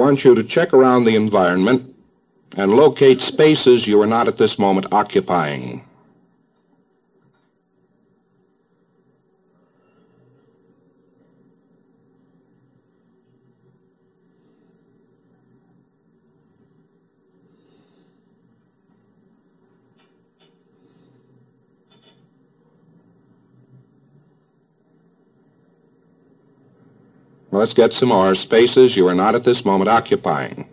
want you to check around the environment and locate spaces you are not at this moment occupying. Let's get some more spaces you are not at this moment occupying.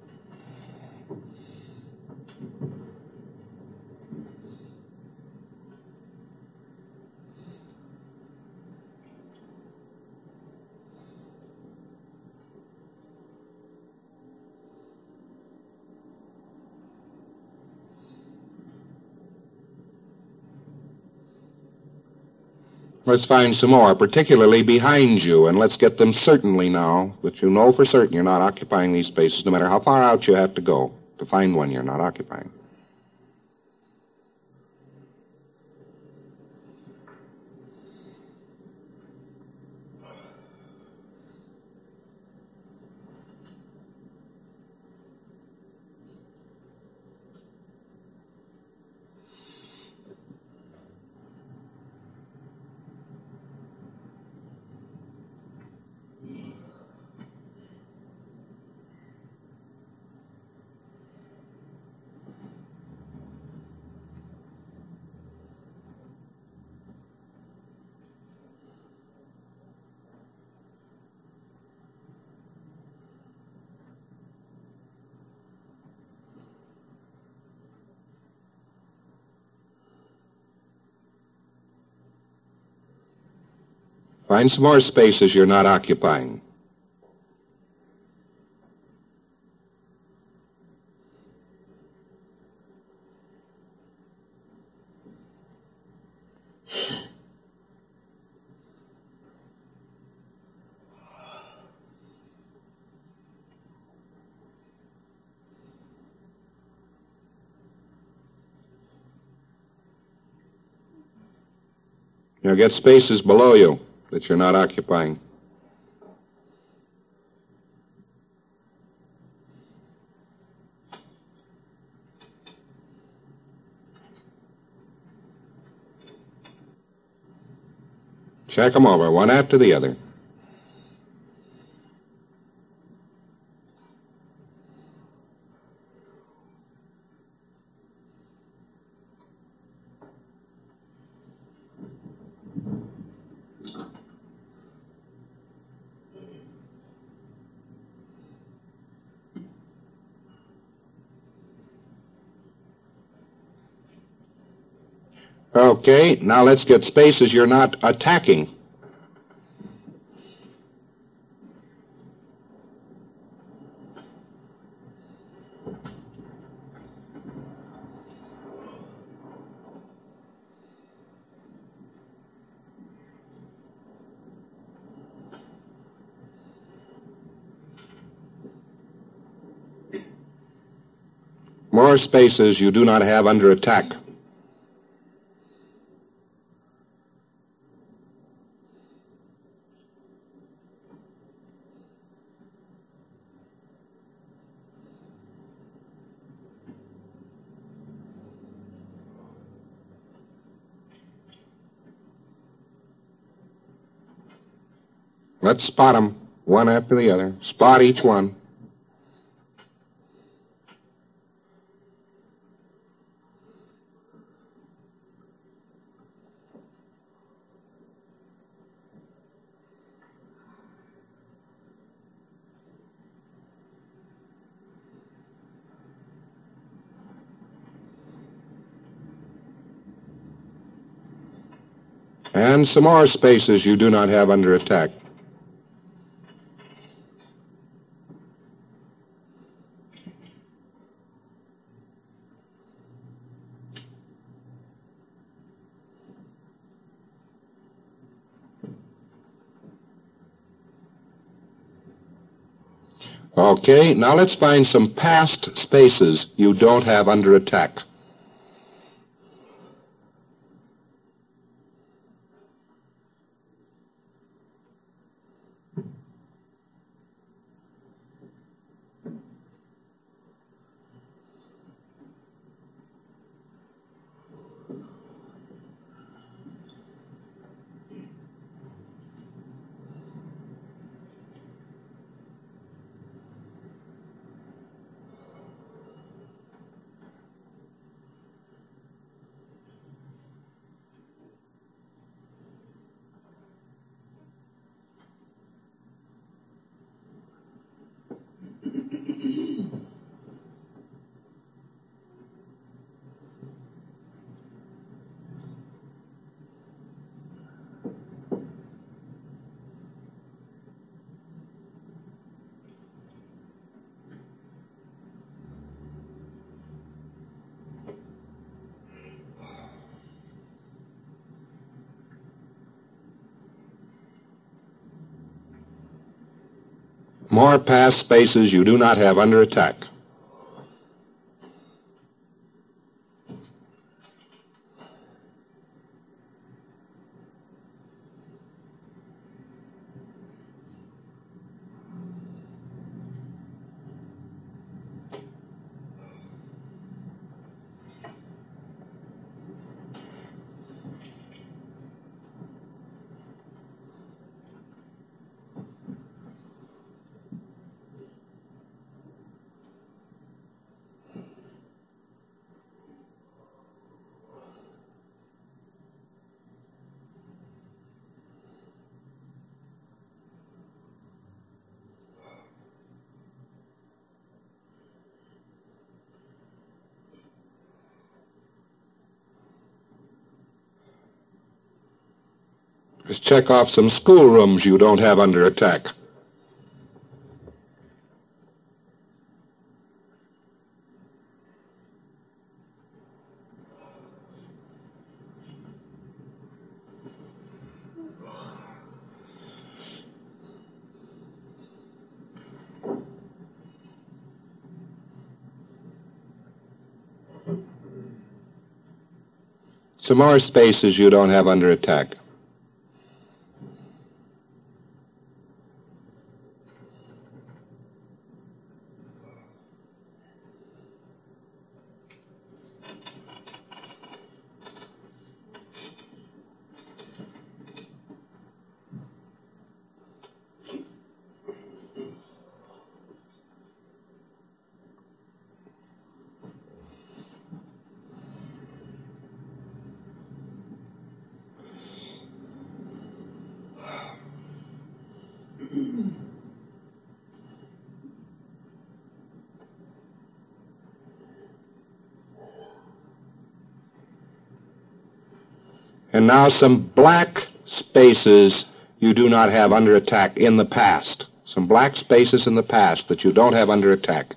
Let's find some more, particularly behind you, and let's get them certainly now, that you know for certain you're not occupying these spaces, no matter how far out you have to go to find one you're not occupying. Find some more spaces you're not occupying. Now get spaces below you that you're not occupying. Check them over, one after the other. Okay, now let's get spaces you're not attacking. More spaces you do not have under attack. Let's spot them, one after the other. Spot each one. And some more spaces you do not have under attack. Okay, now let's find some past spaces you don't have under attack. More past spaces you do not have under attack. Just check off some schoolrooms you don't have under attack. Some more spaces you don't have under attack. And now some black spaces you do not have under attack in the past. Some black spaces in the past that you don't have under attack.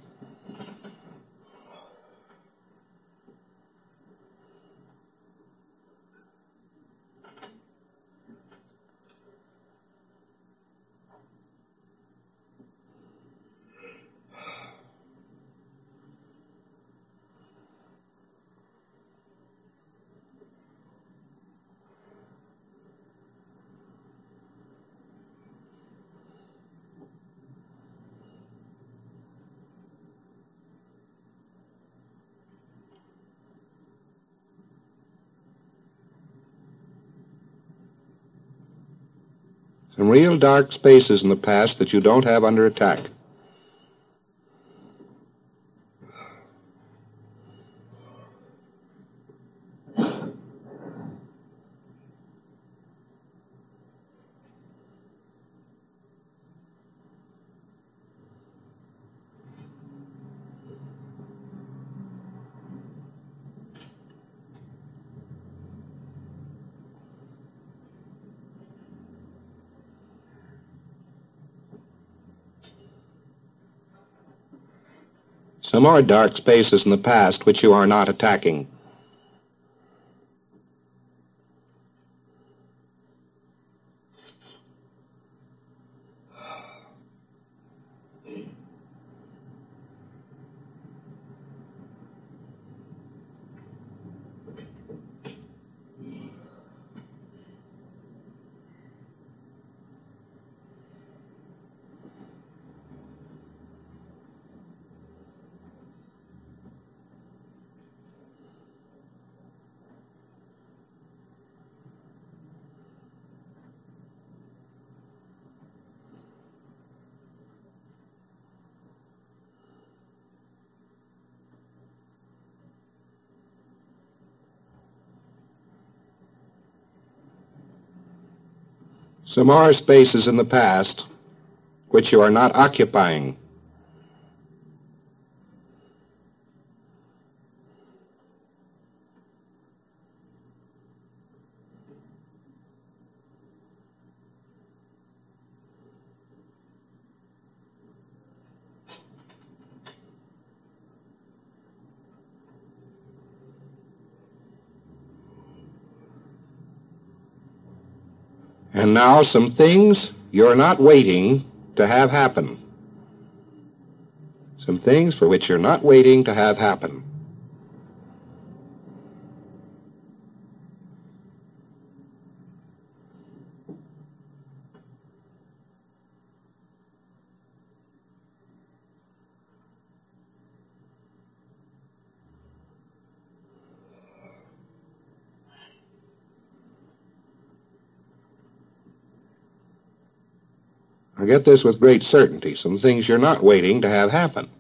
Some real dark spaces in the past that you don't have under attack. Some more dark spaces in the past which you are not attacking. Some more spaces in the past which you are not occupying. And now some things you're not waiting to have happen. Some things for which you're not waiting to have happen. Now get this with great certainty. Some things you're not waiting to have happen.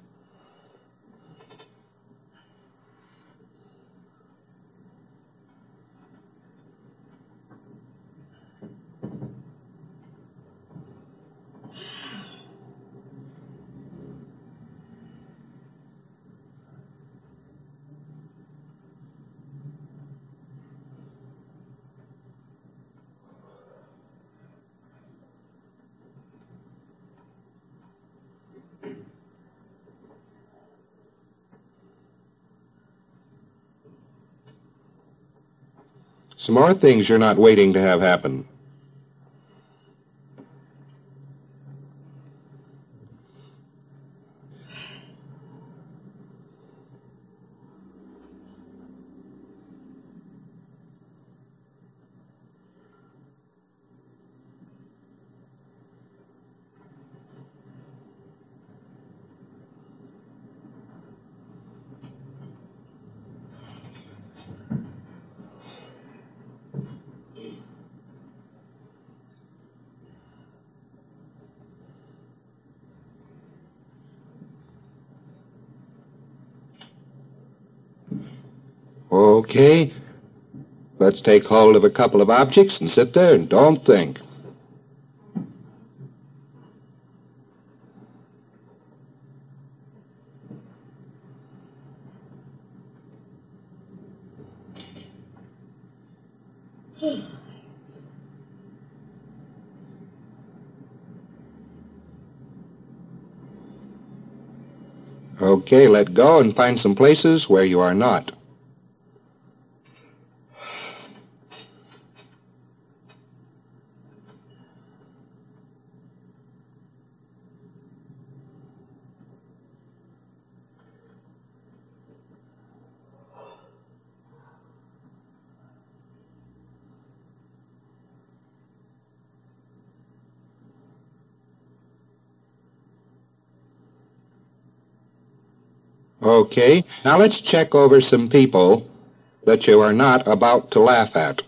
Some more things you're not waiting to have happen. Okay, let's take hold of a couple of objects and sit there and don't think. Okay, let go and find some places where you are not. Okay, now let's check over some people that you are not about to laugh at.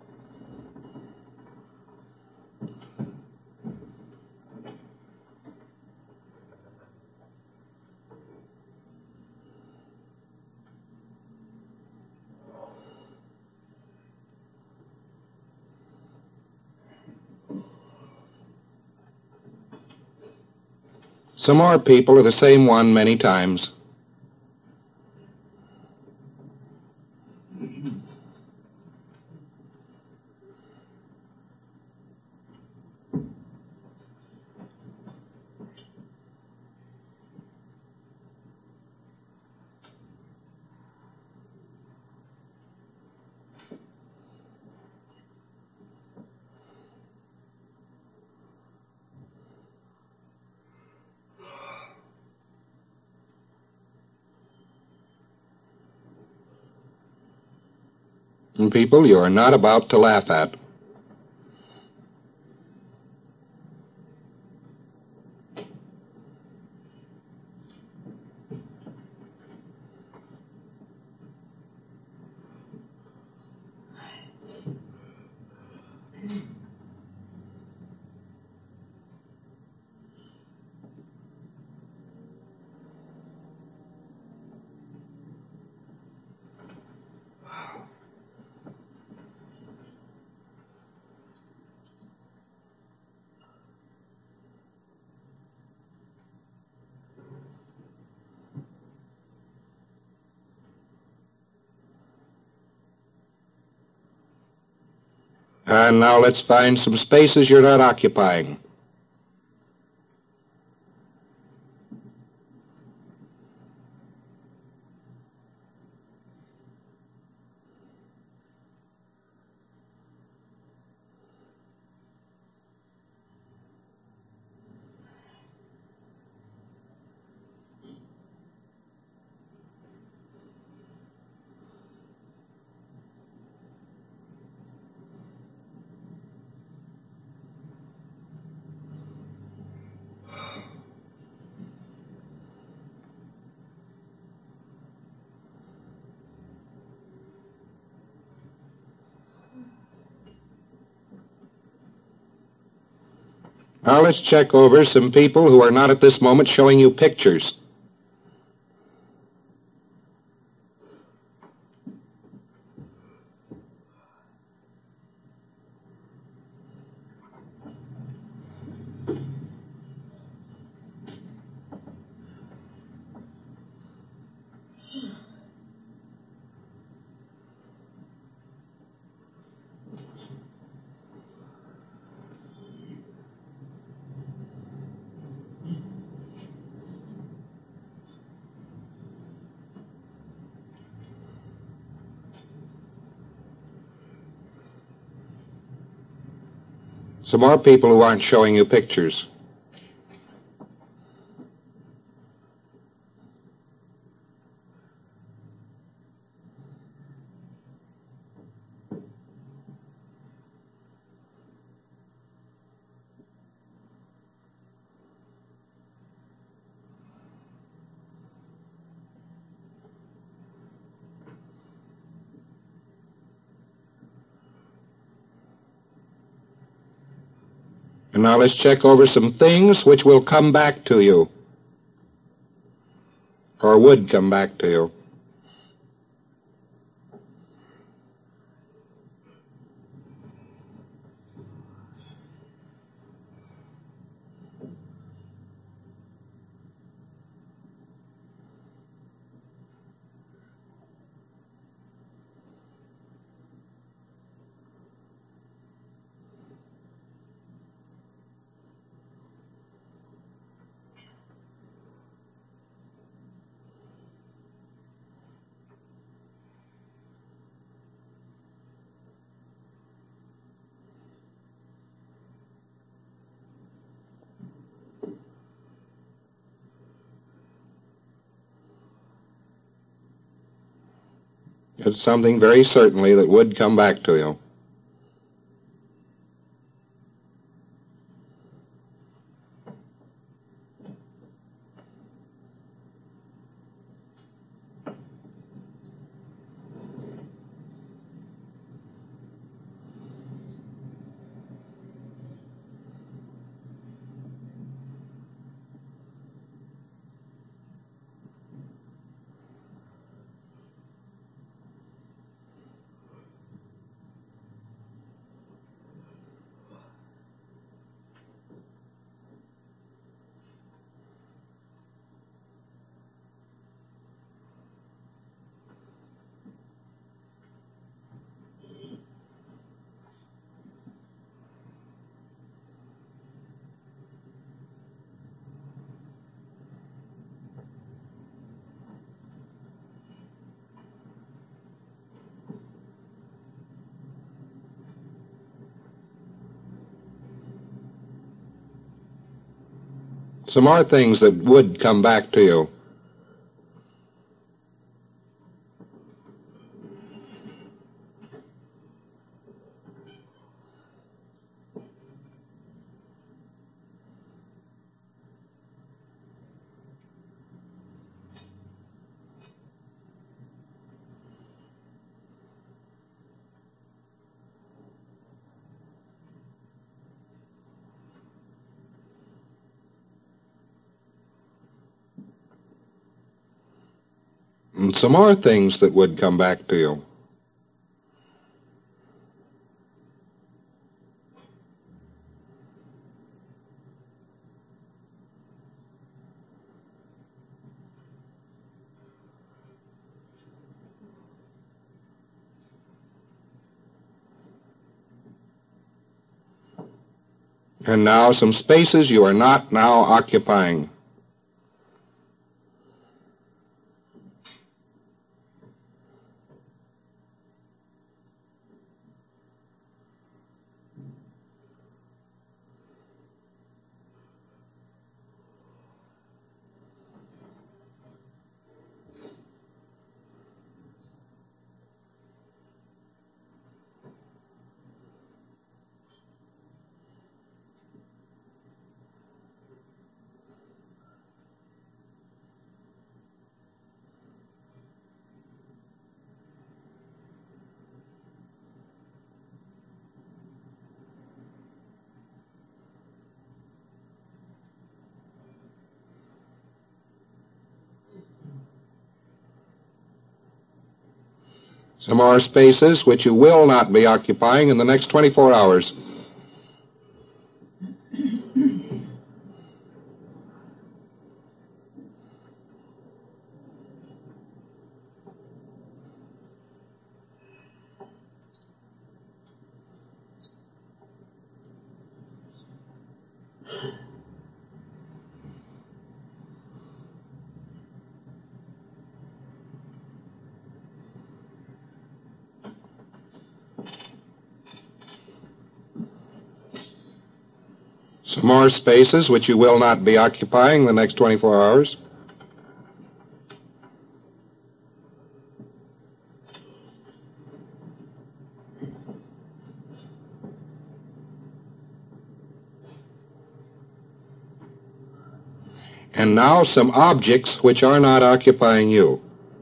Some more people are the same one many times. And people you are not about to laugh at. And now let's find some spaces you're not occupying. Now let's check over some people who are not at this moment showing you pictures. Some more people who aren't showing you pictures. And now let's check over some things which will come back to you, or would come back to you. It's something very certainly that would come back to you. Some more things that would come back to you. And some more things that would come back to you. And now some spaces you are not now occupying. Some more spaces which you will not be occupying in the next 24 hours. Some more spaces which you will not be occupying the next 24 hours. And now some objects which are not occupying you.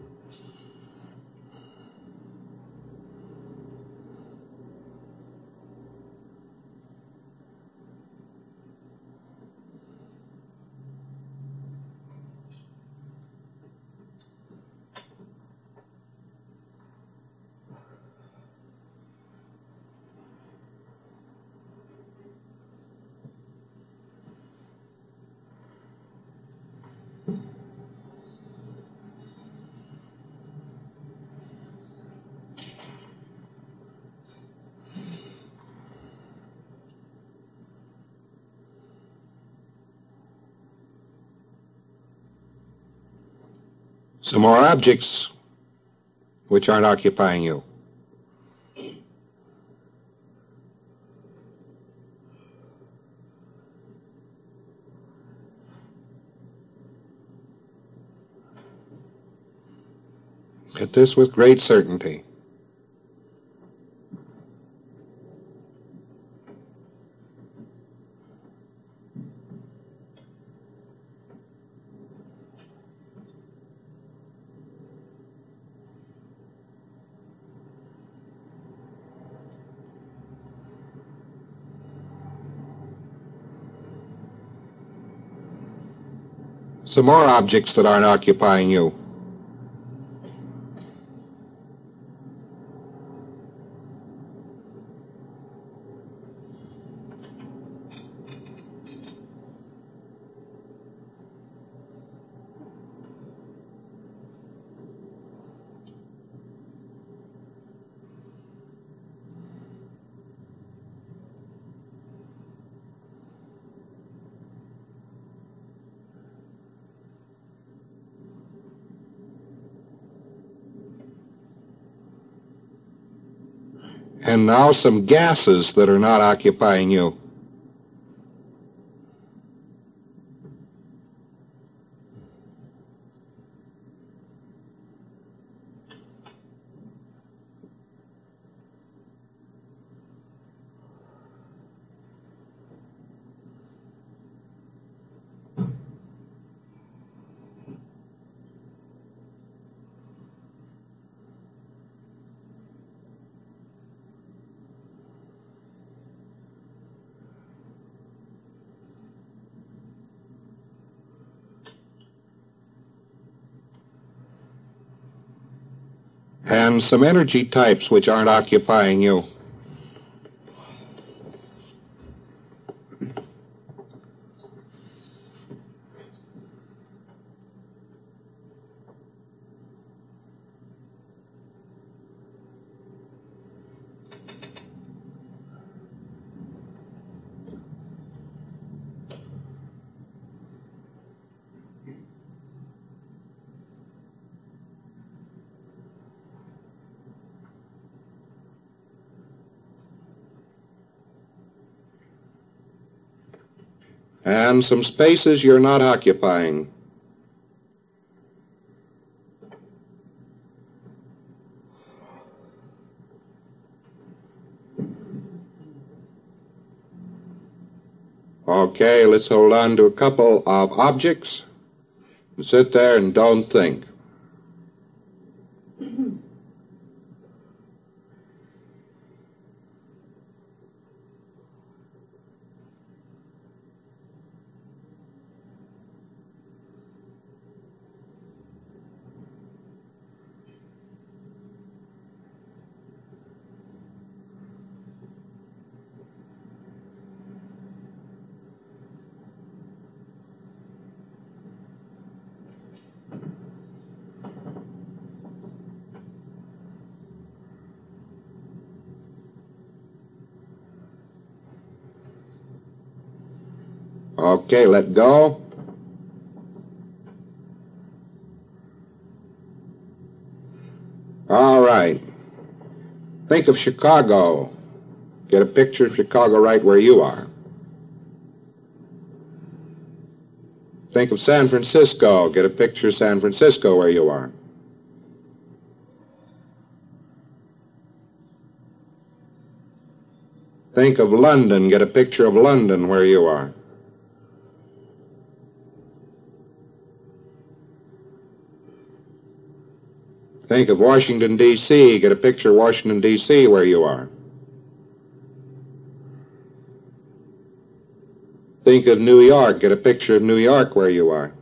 Some more objects which aren't occupying you. Get this with great certainty. Some more objects that aren't occupying you. And now some gases that are not occupying you. And some energy types which aren't occupying you. And some spaces you're not occupying. Okay, let's hold on to a couple of objects and sit there and don't think. Okay, let go. All right. Think of Chicago. Get a picture of Chicago right where you are. Think of San Francisco. Get a picture of San Francisco where you are. Think of London. Get a picture of London where you are. Think of Washington, D.C. Get a picture of Washington, D.C. where you are. Think of New York. Get a picture of New York where you are.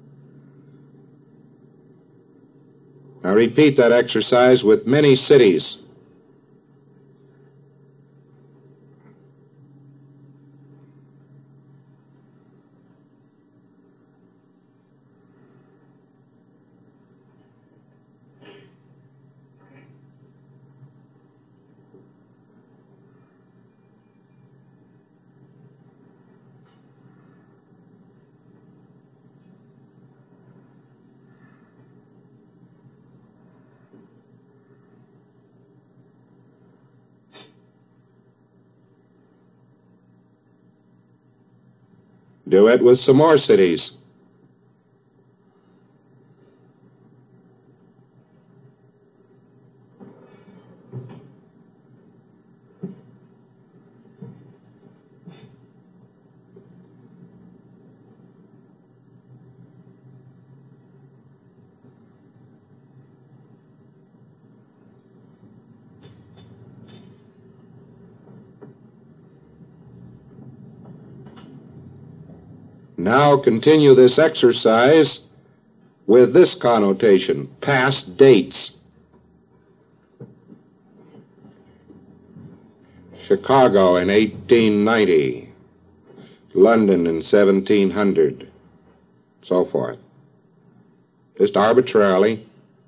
Now repeat that exercise with many cities. Do it with some more cities. Now continue this exercise with this connotation, past dates. Chicago in 1890, London in 1700, so forth. Just arbitrarily.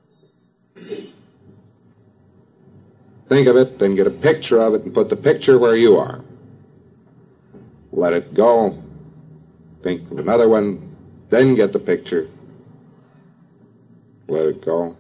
Think of it, then get a picture of it and put the picture where you are. Let it go. Think of another one, then get the picture. Let it go.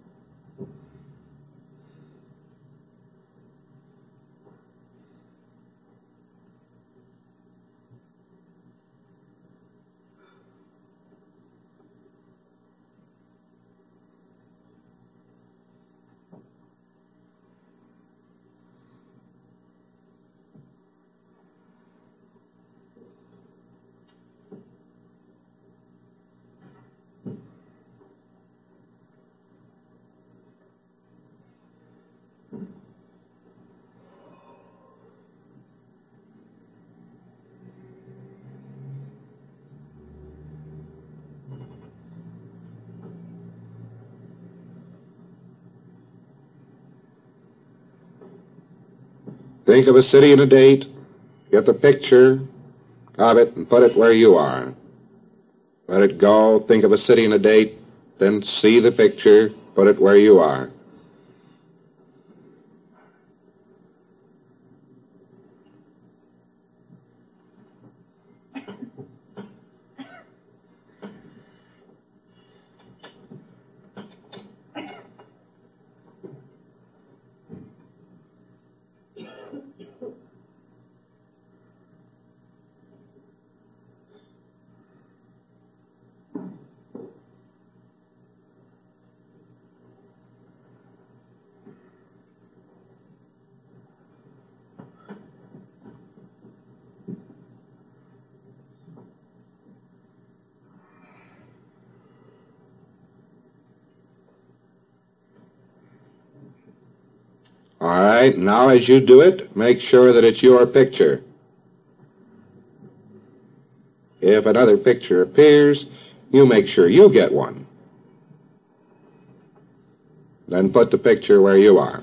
Think of a city and a date, get the picture of it and put it where you are. Let it go, think of a city and a date, then see the picture, put it where you are. All right, now as you do it, make sure that it's your picture. If another picture appears, you make sure you get one. Then put the picture where you are.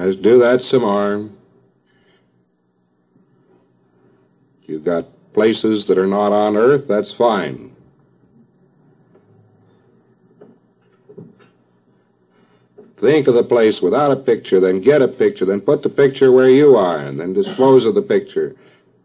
Let's do that some more. You've got places that are not on Earth, that's fine. Think of the place without a picture, then get a picture, then put the picture where you are, and then dispose of the picture.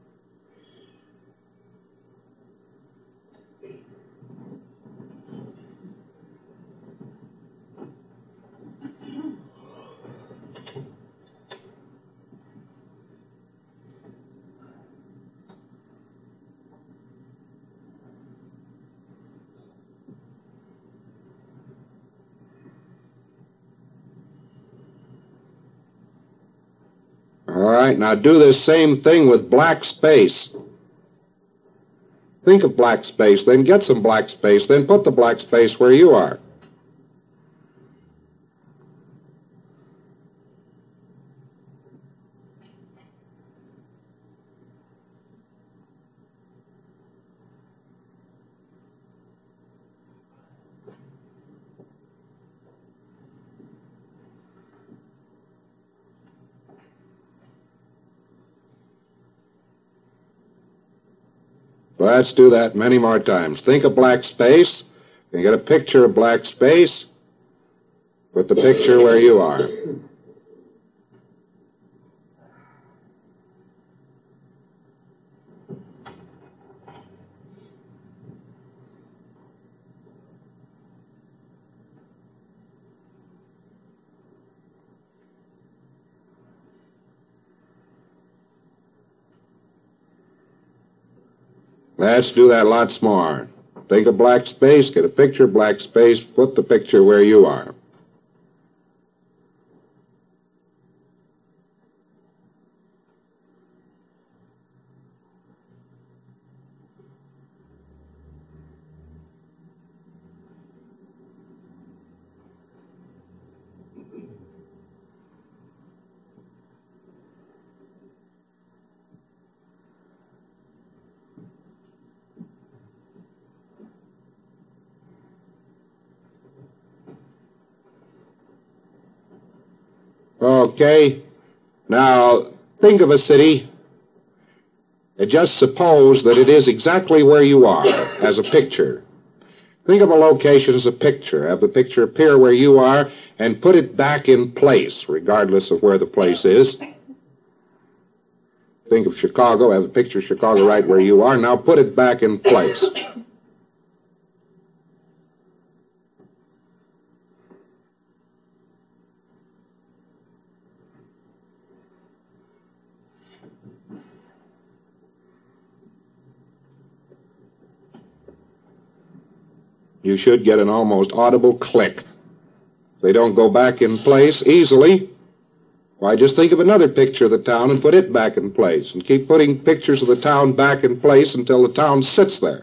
All right, now do this same thing with black space. Think of black space, then get some black space, then put the black space where you are. Let's do that many more times. Think of black space, then get a picture of black space, put the picture where you are. Let's do that lots more. Think of black space, get a picture of black space, put the picture where you are. Okay, now think of a city and just suppose that it is exactly where you are as a picture. Think of a location as a picture. Have the picture appear where you are and put it back in place, regardless of where the place is. Think of Chicago. Have the picture of Chicago right where you are. Now put it back in place. You should get an almost audible click. If they don't go back in place easily, why, just think of another picture of the town and put it back in place, and keep putting pictures of the town back in place until the town sits there.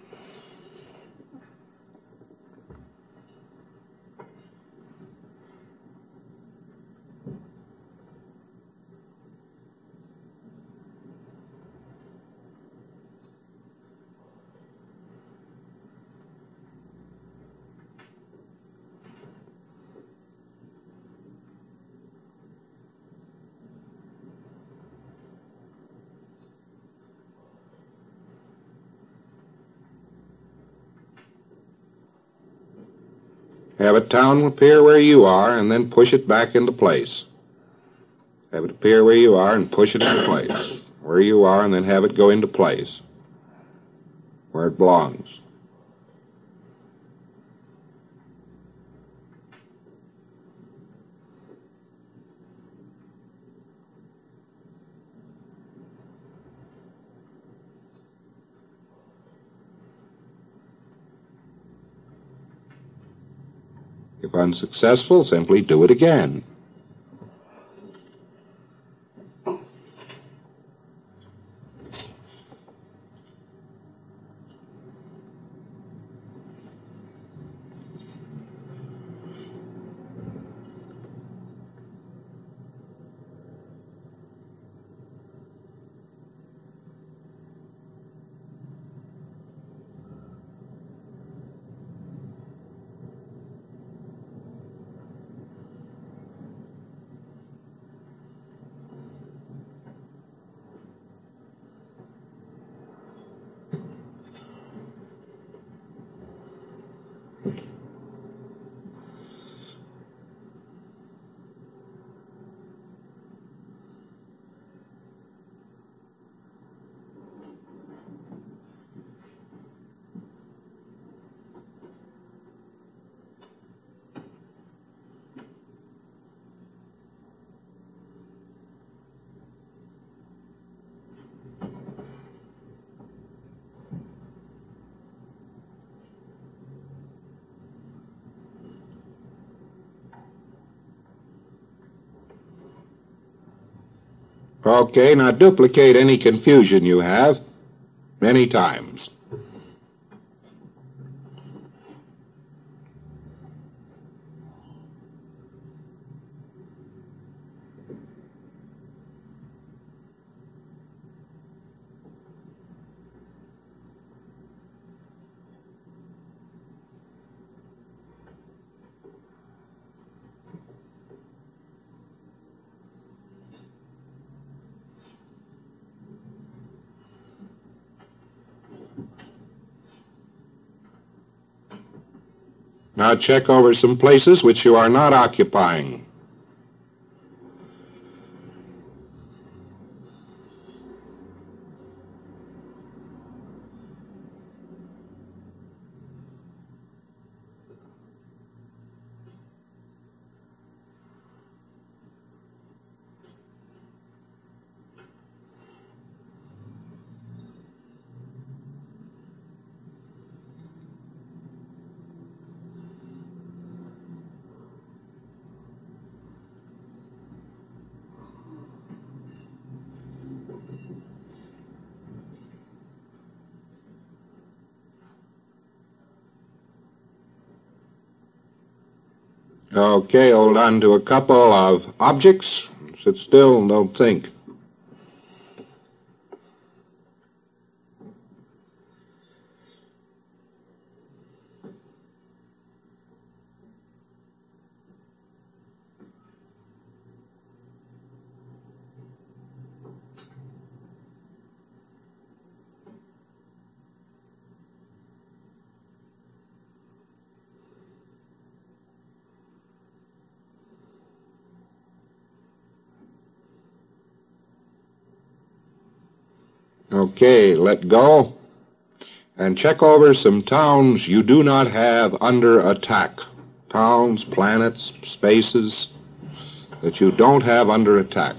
Have a town appear where you are and then push it back into place. Have it appear where you are and push it into place. Where you are and then have it go into place. Where it belongs. If unsuccessful, simply do it again. Okay, now duplicate any confusion you have many times. Now check over some places which you are not occupying. Okay, hold on to a couple of objects. Sit still and don't think. Okay, let go. And check over some towns you do not have under attack. Towns, planets, spaces that you don't have under attack.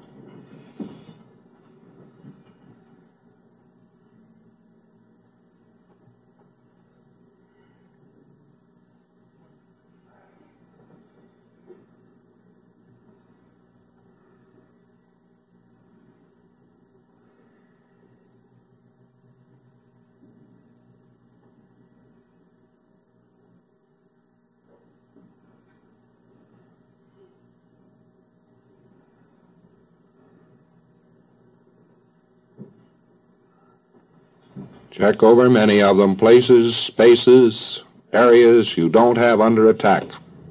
Check over many of them, places, spaces, areas you don't have under attack.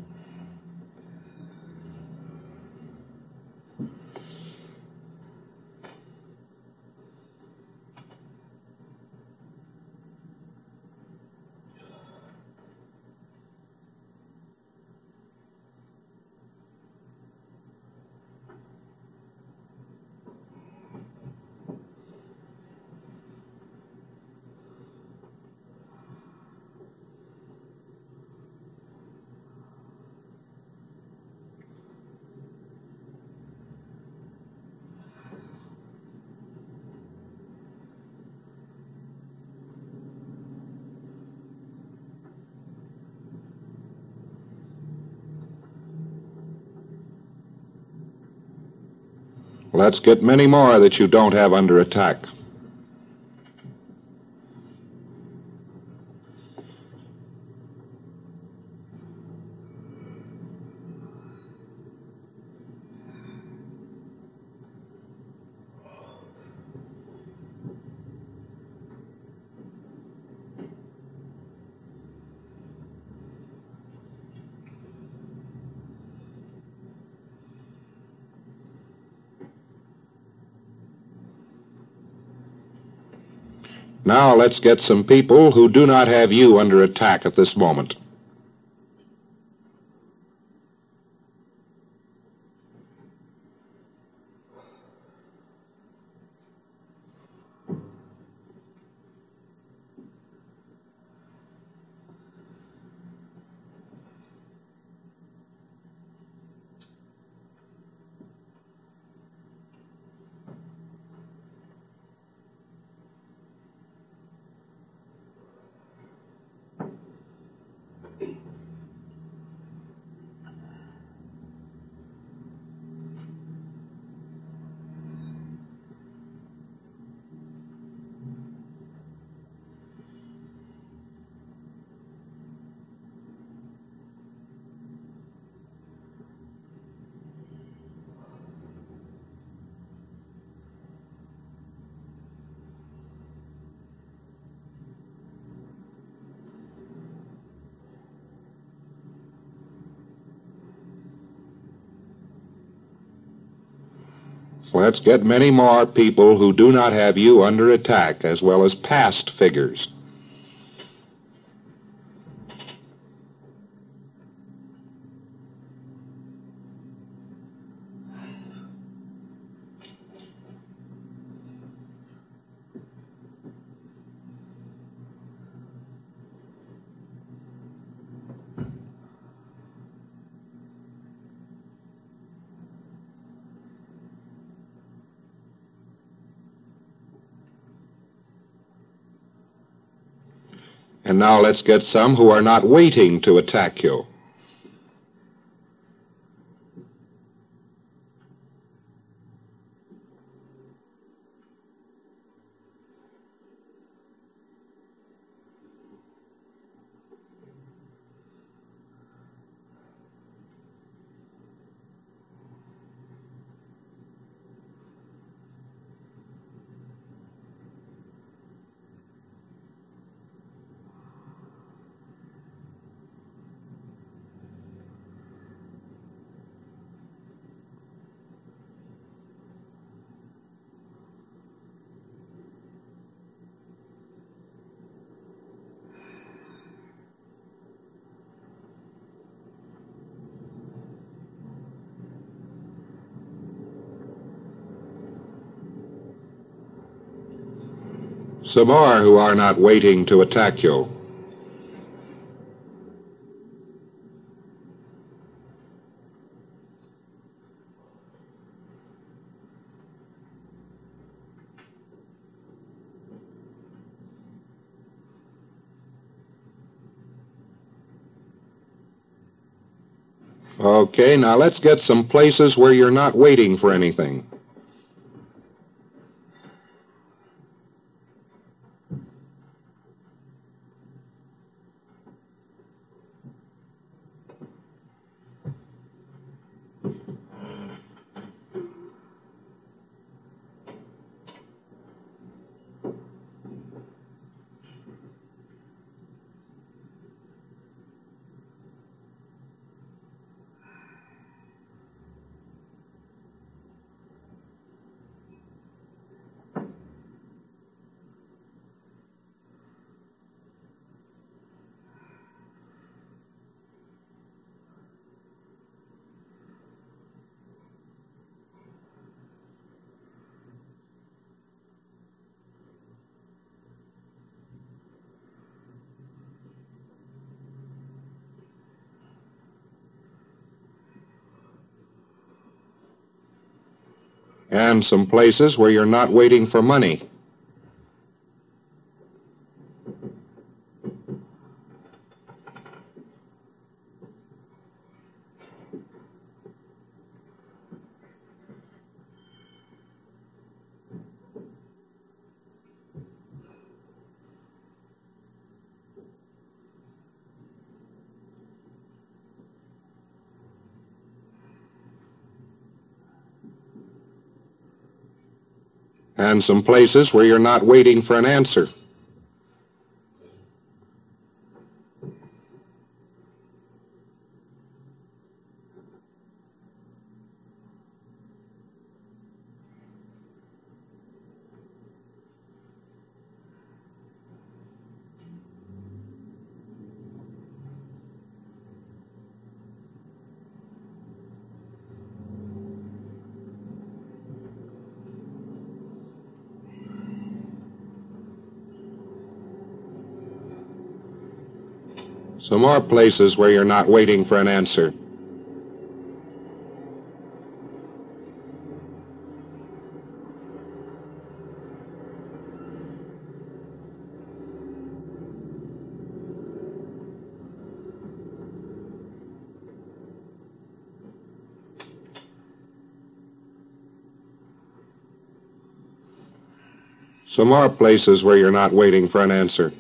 Let's get many more that you don't have under attack. Now let's get some people who do not have you under attack at this moment. Let's get many more people who do not have you under attack, as well as past figures. And now let's get some who are not waiting to attack you. Some more who are not waiting to attack you. Okay, now let's get some places where you're not waiting for anything. And some places where you're not waiting for money. And some places where you're not waiting for an answer. Some more places where you're not waiting for an answer. Some more places where you're not waiting for an answer.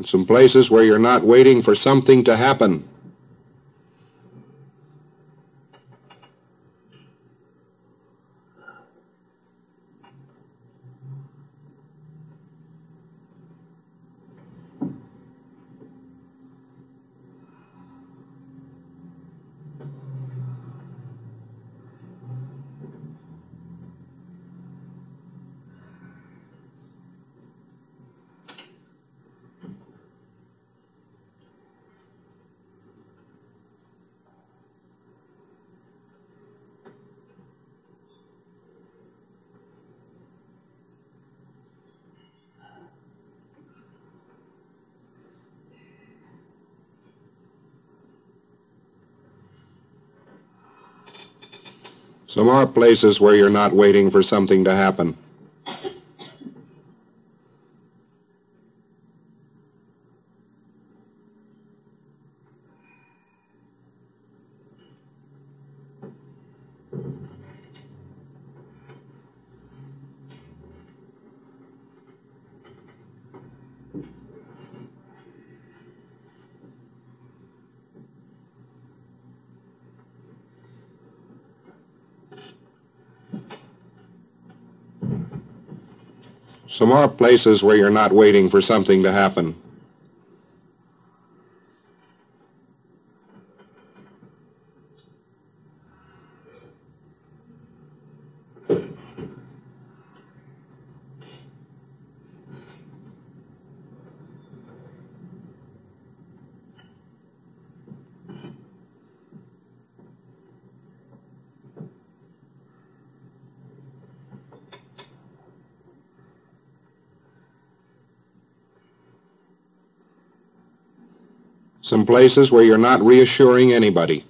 Some places where you're not waiting for something to happen. Some are places where you're not waiting for something to happen. Some are places where you're not waiting for something to happen. Some places where you're not reassuring anybody.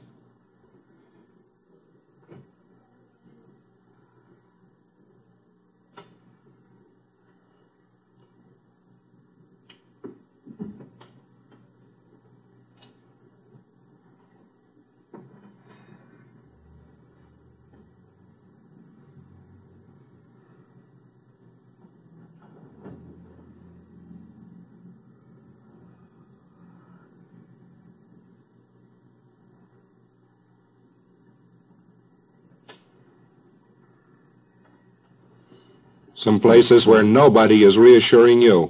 Some places where nobody is reassuring you.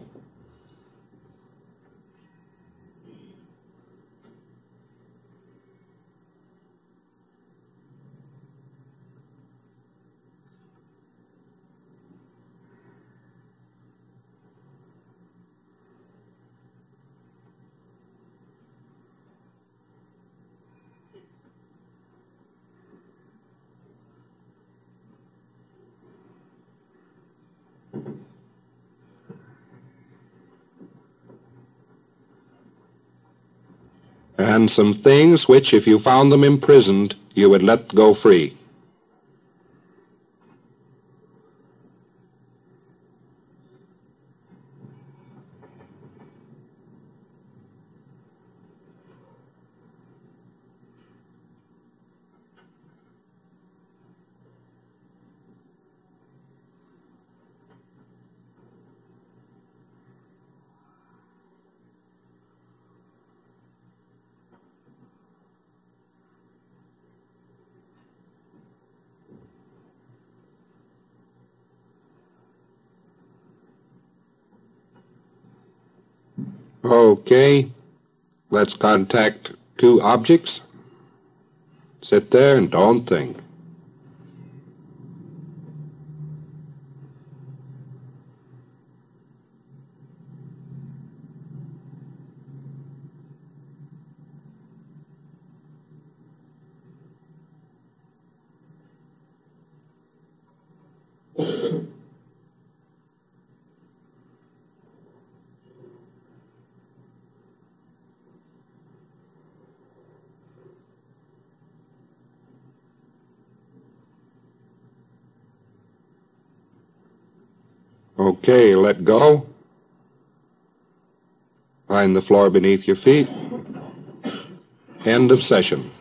And some things which, if you found them imprisoned, you would let go free. Okay, let's contact two objects. Sit there and don't think. Okay, let go. Find the floor beneath your feet. End of session.